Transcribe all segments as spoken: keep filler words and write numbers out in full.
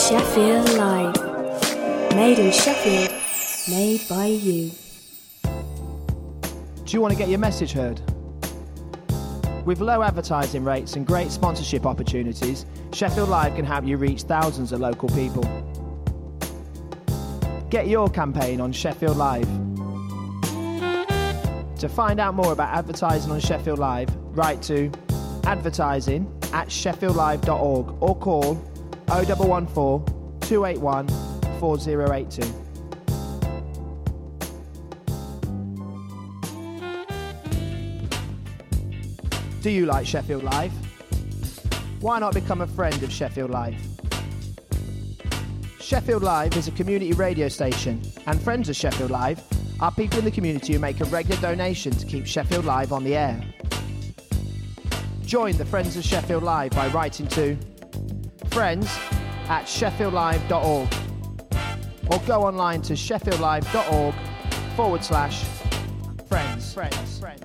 Sheffield Live. Made in Sheffield, made by you. Do you want to get your message heard? With low advertising rates and great sponsorship opportunities, Sheffield Live can help you reach thousands of local people. Get your campaign on Sheffield Live. To find out more about advertising on Sheffield Live, write to advertising at sheffield live dot org or call oh one one four, two eight one, four oh eight two. Do you like Sheffield Live? Why not become a friend of Sheffield Live? Sheffield Live is a community radio station, and friends of Sheffield Live are people in the community who make a regular donation to keep Sheffield Live on the air. Join the Friends of Sheffield Live by writing to friends at sheffield live dot org or go online to sheffield live dot org forward slash friends. Friends. Friends.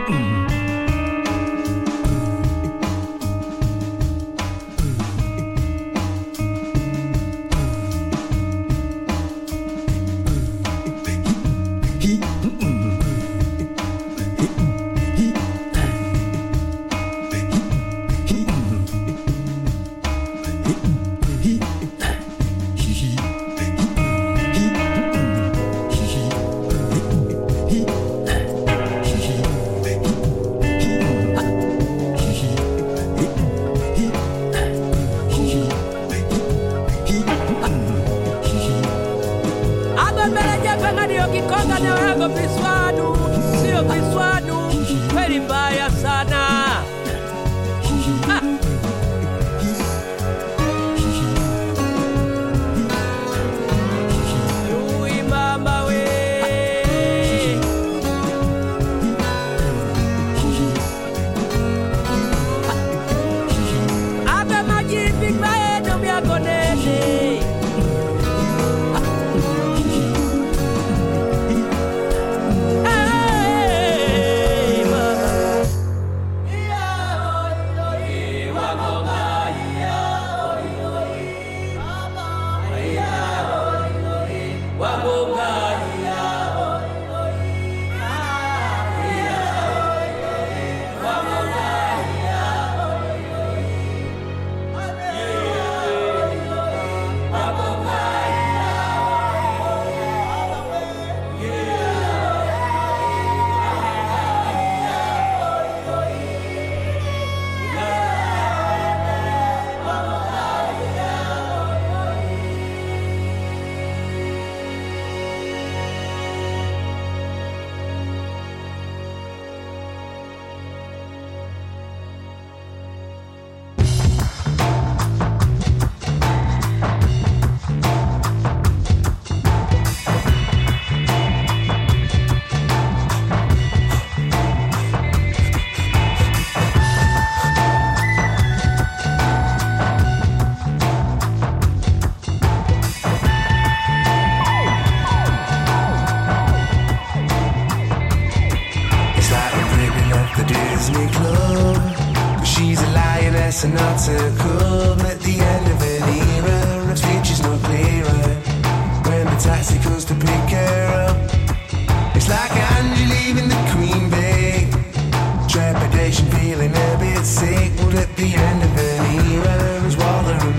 And not to come at the end of an era, her future's not clearer. When the taxi comes to pick her up, it's like Angie leaving the Queen Bee. Trepidation, feeling a bit sick. Well, at the end of an era, as Waller and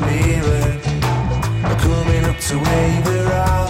Beaver are coming up to wave her off.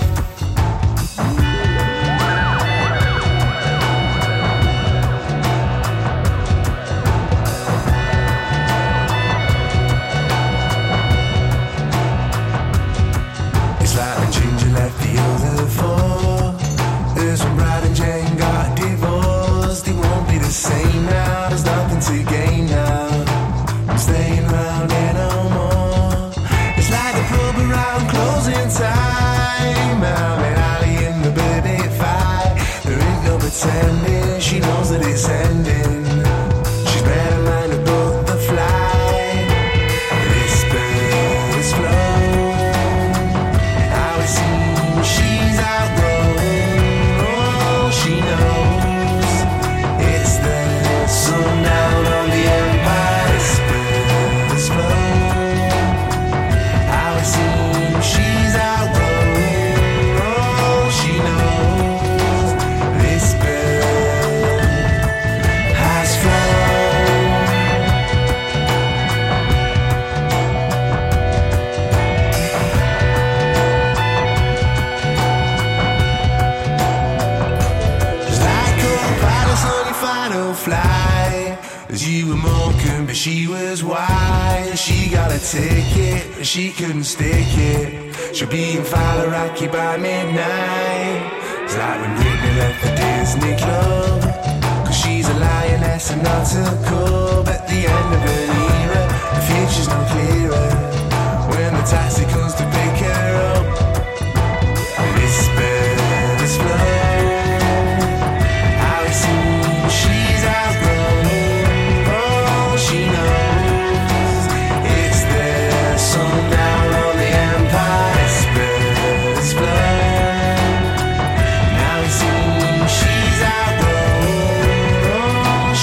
Pretending she knows that it's ending. She's better minded book the flight. This bird is flown. How it seems she's outgrown. Oh, she knows it's the sundown on the empire. This bird is flown. How it seems she's outgrown. Oh, she knows. You were milking, but she was wise. She got a ticket, but she couldn't stick it. She'll be in Faliraki by midnight. It's like when Britney left the Disney Club, cause she's a lioness and not a cub. At the end of an era, the future's no clearer. When the taxi comes to pick her up, this bird is flown. How it seems she's outgrown. She knows it's the sundown on the empire. Spirits flow. Now it seems she's outgrown. Oh,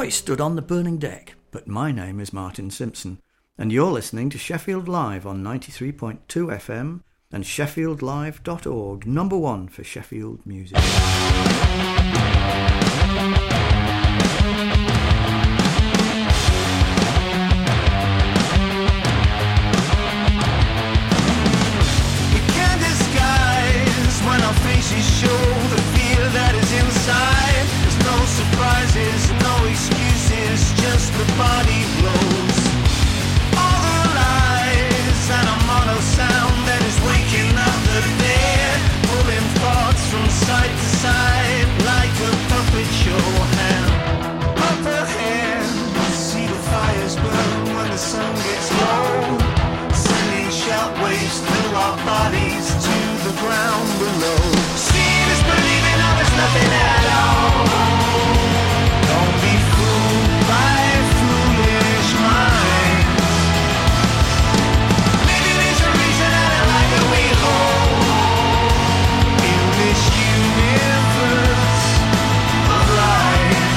Troy stood on the burning deck, but my name is Martin Simpson, and you're listening to Sheffield Live on ninety-three point two F M and sheffield live dot org, number one for Sheffield music. Show the fear that is inside. There's no surprises, no excuses, just the body blows. All the lies and a mono sound that is waking up the dead, pulling thoughts from side to side like a puppet show hand. Up ahead, see the fires burn when the sun gets low, sending shockwaves through our bodies to the ground below. Believing all is nothing at all. Don't be fooled by foolish minds. Maybe there's a reason I don't like that we hold in this universe of life.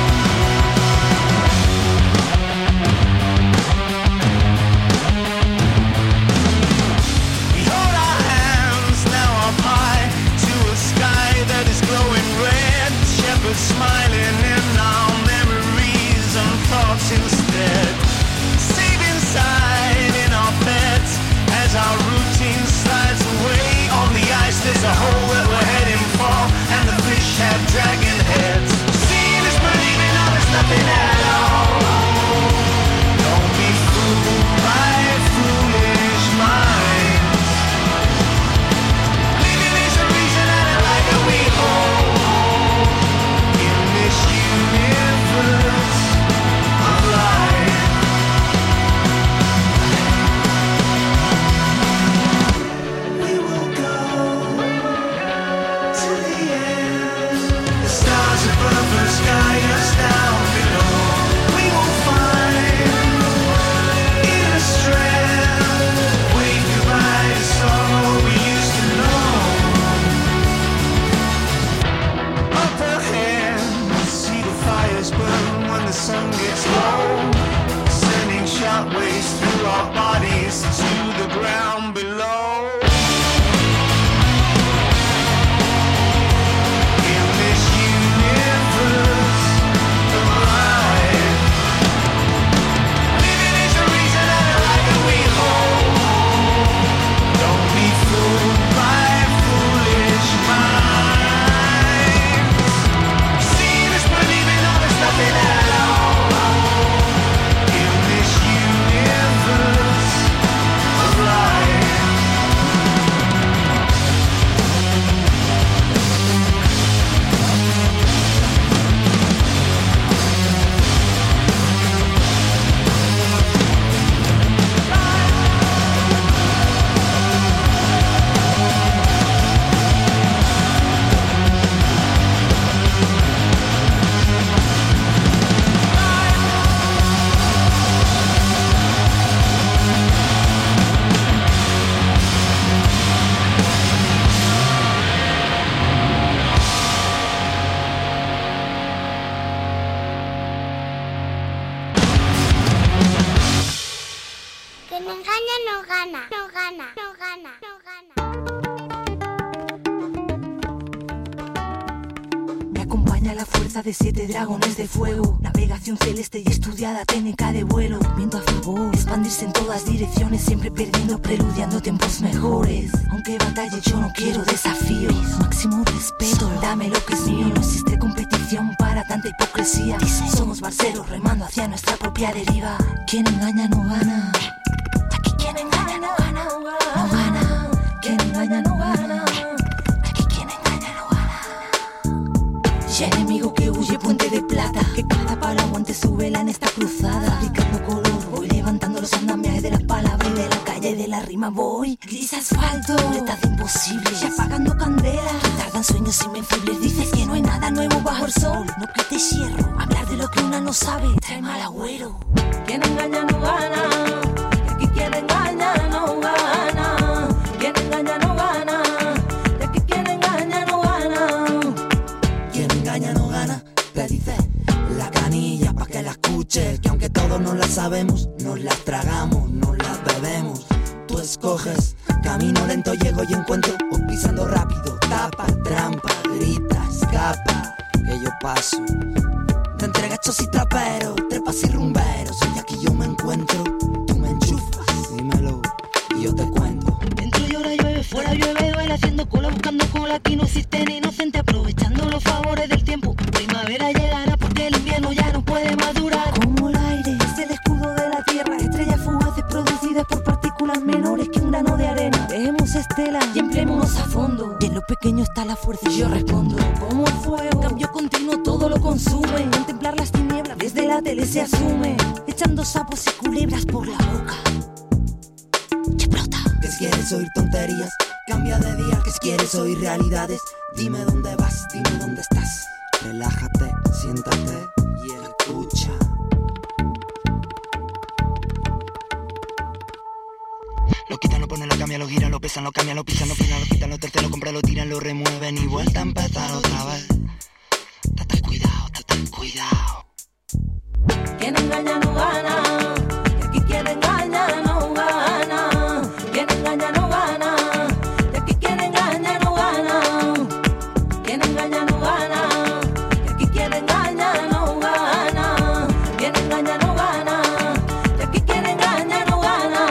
We hold our hands now up high to a sky that is glowing red. Shepherds smiling in our memories and thoughts instead. Safe inside in our beds as our routine slides away. On the ice there's a hole that we're heading for, and the fish have dragon heads. Seeing is believing, all is nothing at all. Don't be fooled by foolish minds. Sun gets low, sending shockwaves through our bodies to the ground below. In this universe of life, living is a reason I don't like that we hold. Don't be fooled by foolish minds. Seeing is believing, all is nothing at all. De siete dragones de fuego, navegación celeste y estudiada técnica de vuelo, viento a favor, expandirse en todas direcciones, siempre perdiendo, preludiando tiempos mejores. Aunque batalle yo no quiero desafíos, máximo respeto, dame lo que es mío. No existe competición para tanta hipocresía. Somos barceros remando hacia nuestra propia deriva. Quien engaña no gana. Aquí quien engaña no gana, no gana. Quien engaña no gana. Y enemigo que huye, puente de plata, que cada palo aguante su vela en esta cruzada. Fabricando color, voy levantando los andamiajes de las palabras y de la calle de la rima voy. Gris asfalto, letras imposibles, y apagando candelas. Tardan sueños invencibles, dices que no hay nada nuevo bajo el sol. No quites hierro, hablar de lo que una no sabe trae mal agüero. Quien engaña no gana, y aquí quien engaña no gana. Quien engaña no gana, y aquí quien engaña no gana. Quien engaña no gana, te dice la canilla pa' todos nos las sabemos, nos las tragamos, nos las bebemos. Tú escoges, camino lento llego y encuentro, o pisando rápido, tapa, trampa, grita, escapa, que yo paso. De entre gachos y traperos, trepas y rumberos, y aquí yo me encuentro, tú me enchufas, dímelo, y yo te cuento. Dentro y ahora llueve, fuera llueve, duele haciendo cola, buscando cola, aquí no existen inocentes, aprovechando los favores del tiempo. Primavera llegará porque el invierno ya no puede madurar. Como el aire es el escudo de la tierra, estrellas fugaces producidas por partículas menores que un grano de arena. Dejemos estela y empleémonos a fondo, y en lo pequeño está la fuerza y yo respondo. Como el fuego, cambio continuo todo lo consume, contemplar las tinieblas desde la tele se asume, echando sapos y culebras por la boca. Explota. ¿Qué quieres oír tonterías? Cambia de día. ¿Qué quieres oír realidades? Dime dónde vas, dime dónde estás. Relájate, siéntate y escucha. Lo quitan, lo ponen, lo cambian, lo giran, lo pesan, lo cambian, lo pisan, lo pisan, lo quitan, lo terceros, lo compran, lo tiran, lo remueven y vuelta a empezar otra vez. Date cuidado, date cuidado. Quien engaña no gana, y aquí quien engaña no gana. Quien engaña no gana, y aquí quien engaña no gana. Quien engaña no gana, y aquí quien engaña no gana. Quien engaña no gana, y aquí quien engaña no gana.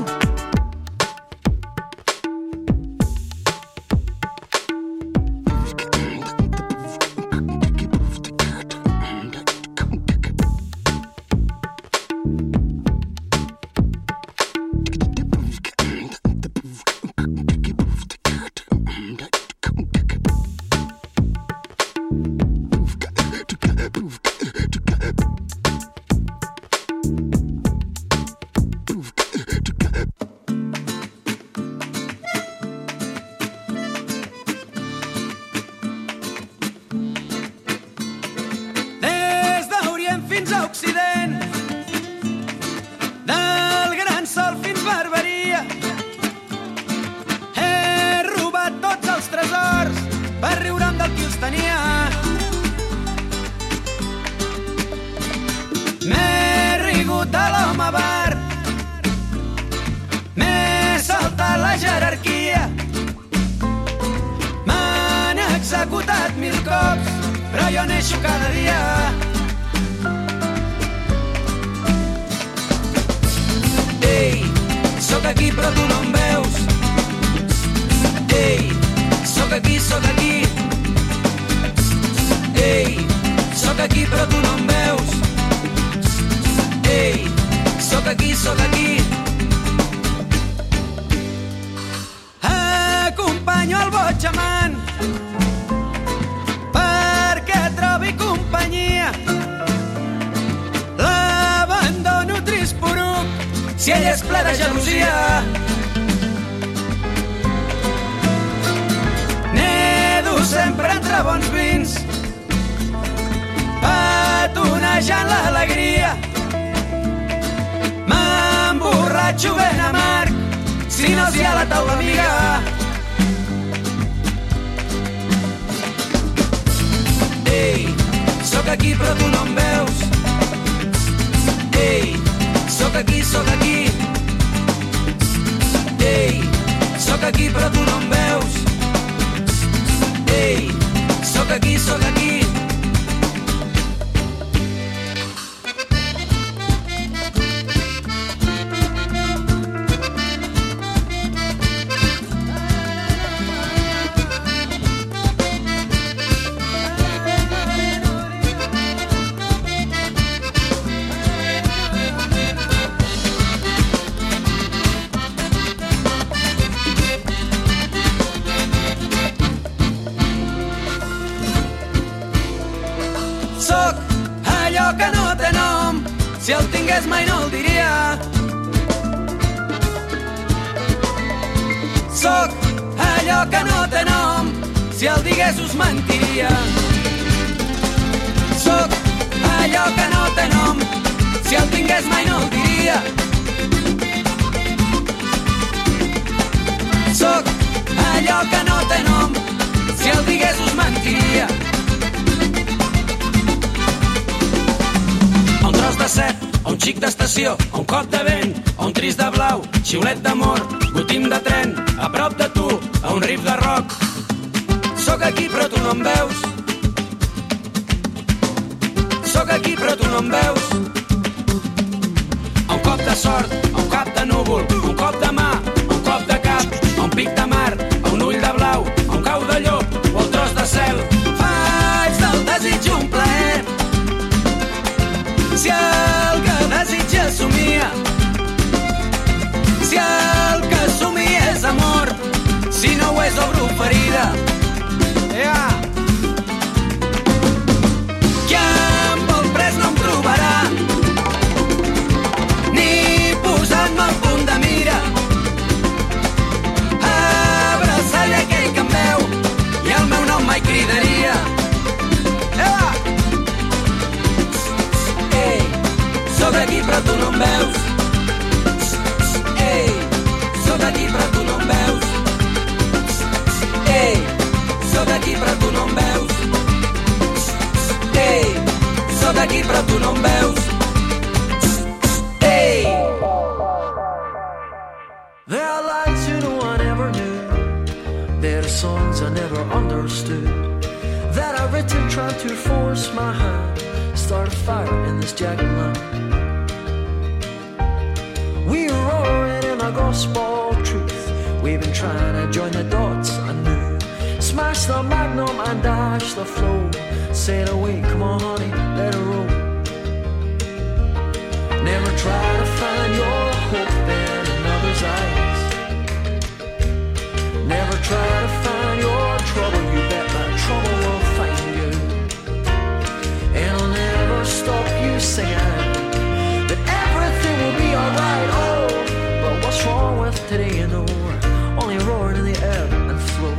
Des d'Orient fins a Occident, del Gran Sol fins Barberia, he robat tots els tresors per riure'm del qui els tenia. M'he rigut a l'home bar, m'he saltat la jerarquia, m'han executat mil cops, però jo neixo cada dia. Ei, sóc aquí però tu no em veus. Ei, sóc aquí, sóc aquí. Ei, sóc aquí però tu no em veus. Ei, sóc aquí, sóc aquí. Acompanyo el boig amant perquè trobi companyia. L'abandono trist poruc si ell és ple de gelosia. Nedo sempre entre bons vins, patonejant l'alegria. M'emborratxo ben amarg si no s'hi ha la taula amiga. Ei, sóc aquí però tu no em veus. Ei, sóc aquí, sóc aquí. Ei, sóc aquí però tu no em veus. Ei, sóc aquí, sóc aquí. Sóc allò que no té nom, si el tingués mai no el diria. Sóc allò que no té nom, si el digués us mentiria. Sóc allò que no té nom, si el tingués mai no el diria. Sóc allò que no té nom, si el digués us mentiria. Un tros de cep o un xic d'estació, o un cop de vent, o un tris de blau, xiulet d'amor, gotim de tren, a prop de tu, a un riff de rock. Sóc aquí però tu no em veus. Sóc aquí però tu no em veus. A un cop de sort, a un cap de núvol, a un cop de mà, a un cop de cap, a un pic de mar, a un ull de blau, a un cau de llop o al tros de cel. Faig del desig un plaer. Si el que desitja somia, si el que somia és amor, si no ho és obro ferida. Yeah. Qui em vol pres no em trobarà, ni posant-me al punt de mira. Abraçaré aquell que em veu i el meu nom mai cridaria. Yeah. Ei, sóc aquí però tu no em veus. Ei, sóc aquí però tu no em veus. Ei, sóc aquí però tu no em veus. Ei, sóc aquí però tu no em veus. Ei. There are lights you know I never knew. There are songs I never understood, that I written trying to force my hand, start a fire in this jagged line. We are roaring in our gospel truth. We've been trying to join the dots anew. Smash the magnum and dash the flow. Sail away, come on honey, let it roll. Never try to find your hope in another's eyes. Never try to find your trouble, you bet that trouble will find you. And I'll never stop you singing that everything will be alright. Oh, but what's wrong with today, you know? Only roaring in the ebb and flow.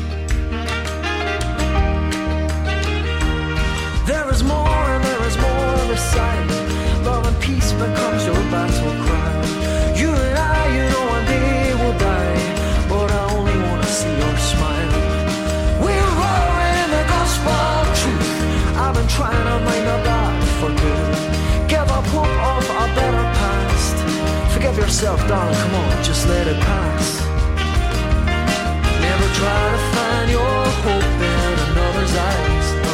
There is more and there is more beside. Love and peace becomes your battle cry. You and I, you know one day will die, but I only want to see your smile. We're roaring the gospel truth. I've been trying to mind my back for good. Give up hope of a better past. Forgive yourself, darling, come on, just let it pass. Never try to find your hope in another's eyes, no.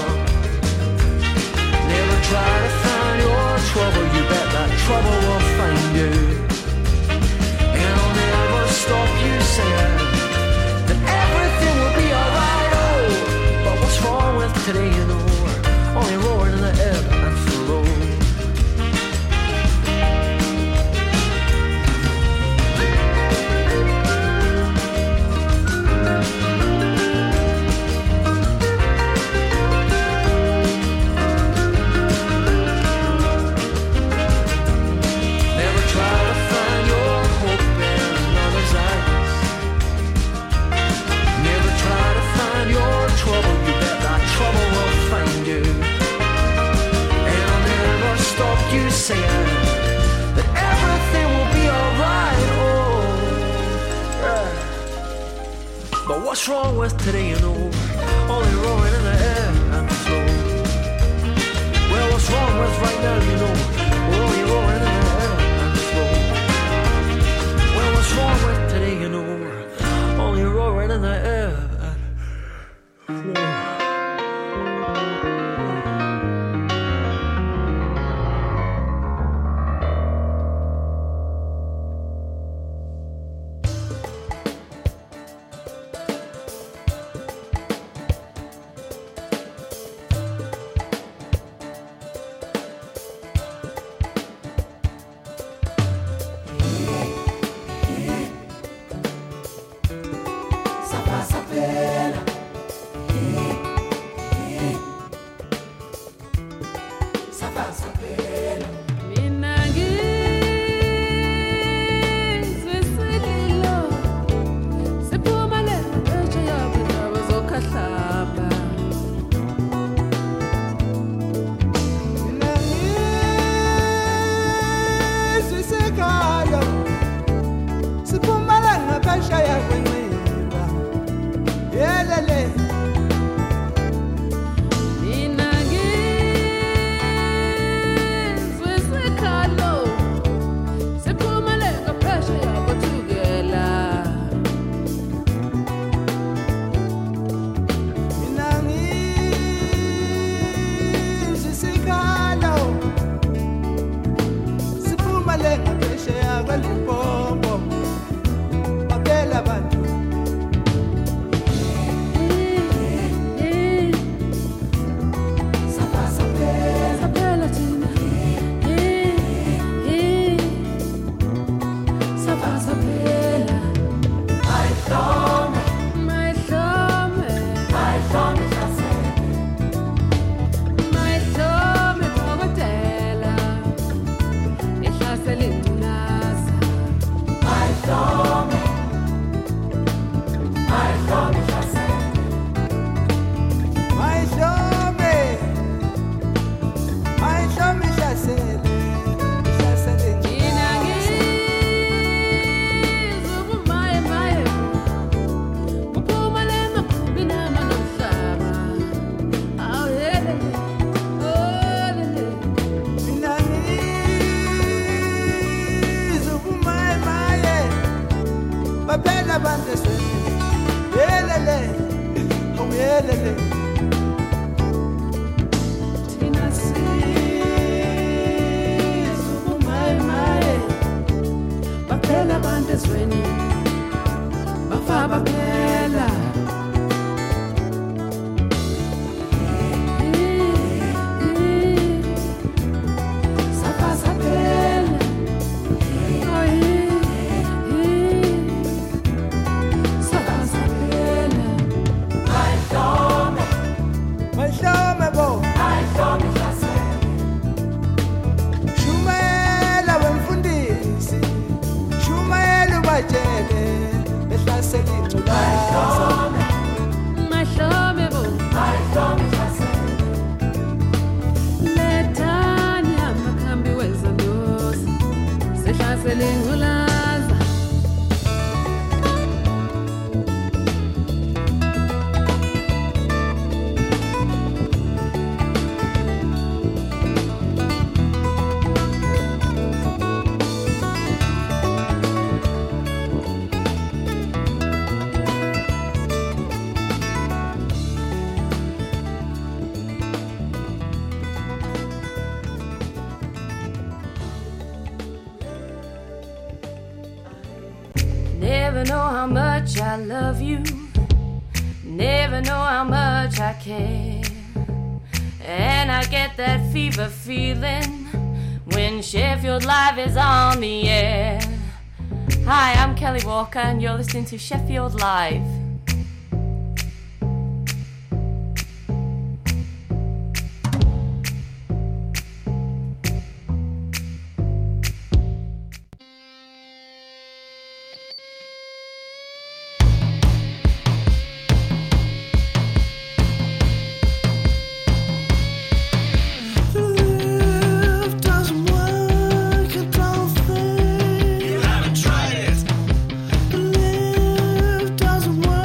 Never try to find your trouble, you bet that trouble will find you. And I'll never stop you saying that everything will be alright. Oh, but what's wrong with today, you know? Only roaring in the ebb and flow. Saying that everything will be alright. Oh, yeah. But what's wrong with today, you know? Only roaring in the air and flow. Well, what's wrong with right now, you know? We're only roaring in the air and flow. Well, what's wrong with today, you know? Only roaring in the air and flow. Mpumalanga phesheya kweLimpopo baphela abantu Never know how much I love you, never know how much I care. And I get that fever feeling when Sheffield Live is on the air. Hi, I'm Kelly Walker and you're listening to Sheffield Live. Doesn't work.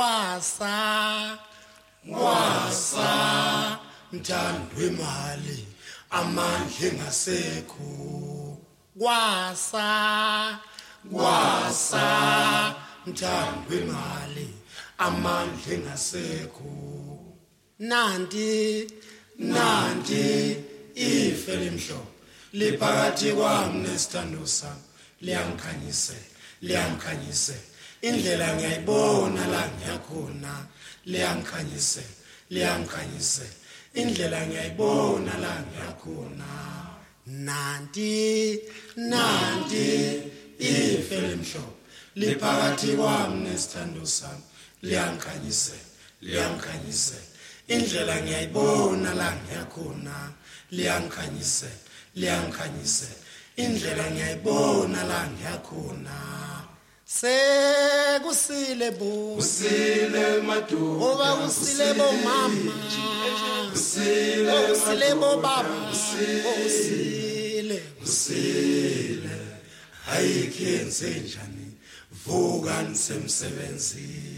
Kwasa, kwasa, mthandwe imali, amandla engasekho. Kwasa, kwasa, mthandwe imali, amandla engasekho. Nanti, nanti, ife limhlo, liphakathi kwami nesithando sami, liyangikhanyise, liyangikhanyise. Indlela ngiyayibona la ngiyakhona, liyangikhanyise, liyangikhanyise. Indlela ngiyayibona la ngiyakhona. Nanti, nanti, ife limhlo, liphakathi kwami nesithando sami, liyangikhanyise, liyangikhanyise. Indlela ngiyayibona la ngiyakhona, liyangikhanyise, liyangikhanyise. Indlela ngiyayibona la ngiyakhona. Sekusile bo, usile madu, oba usile bo mama, usile, usile bo baba, usile, usile. Ayikhenze njani, vuka nisemsebenzini.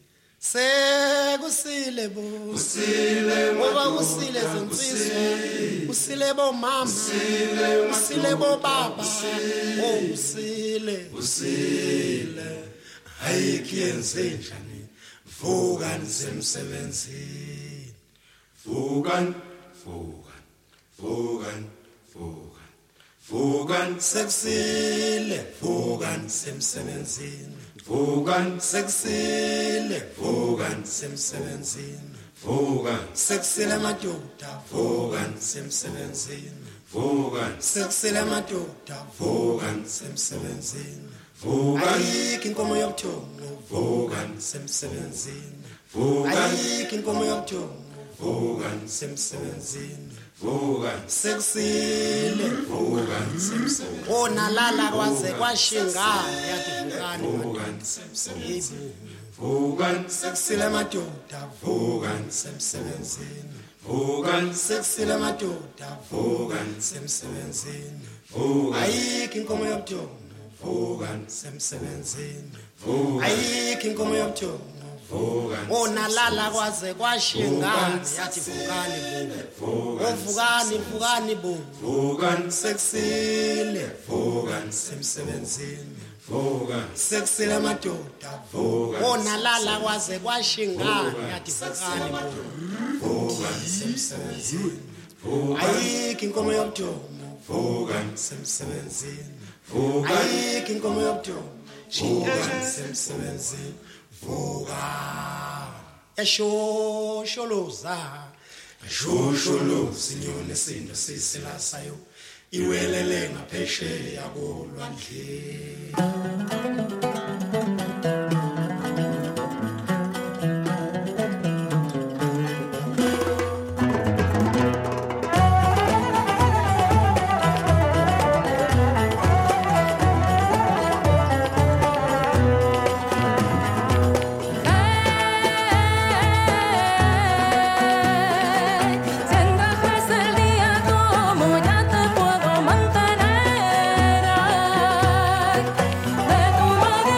Sekusile bo, usile oba usile zinsizwa, usile bo mama, usile bo baba, usile, usile. Ayikhenze njani, vuka nisemsebenzini. Vuka, vuka, vuka, vuka. Vuka sekusile, vuka nisemsebenzini. Vuka sekusile, vuka nisemsebenzini. Vuka sekusile madoda, vuka nisemsebenzini. Vuka sekusile madoda, vuka nisemsebenzini. Vuka ayikho inkomo yobuthongo, vuka nisemsebenzini. Vuka ayikho inkomo yobuthongo, vuka nisemsebenzini. Vuka sekusile, vuka nisemsebenzini. Ona lala kwaze kwashingana yativukani vuka nisemsebenzini. Vuka sekusile madoda, vuka nisemsebenzini. Vuka sekusile madoda, vuka nisemsebenzini. Vuka ayikho inkomo yobuthongo, vuka nisemsebenzini. Vuka ayikho inkomo yobuthongo, vuka ona lala kwaze kwashingana yativukani bo. Ovukani, vukani bo. Vuka sekusile, vuka nisemsebenzini. Vuka sekusile madoda, vuka ona lala kwaze kwashingana yativukani bo. Vuka nisemsebenzini. Vuka ayikho inkomo yobuthongo, vuka nisemsebenzini. Vuka ayikho inkomo yobuthongo, vuka nisemsebenzini. Vuka yashosholoza, shosholoza inyoni isindo sisilasayo, iwelele ngaphesheya kolwandle. De tu madre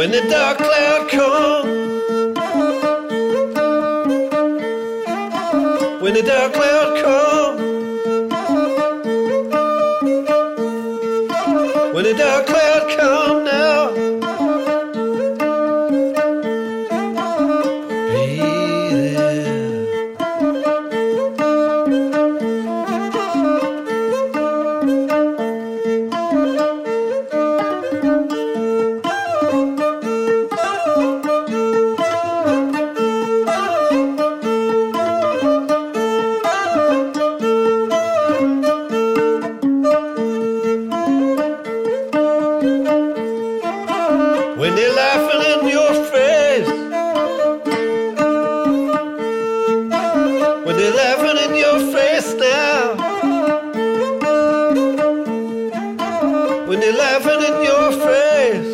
When the dark cloud comes, when the dark cloud comes, when the dark cloud comes now, when they're laughing in your face, when they're laughing in your face now, when they're laughing in your face,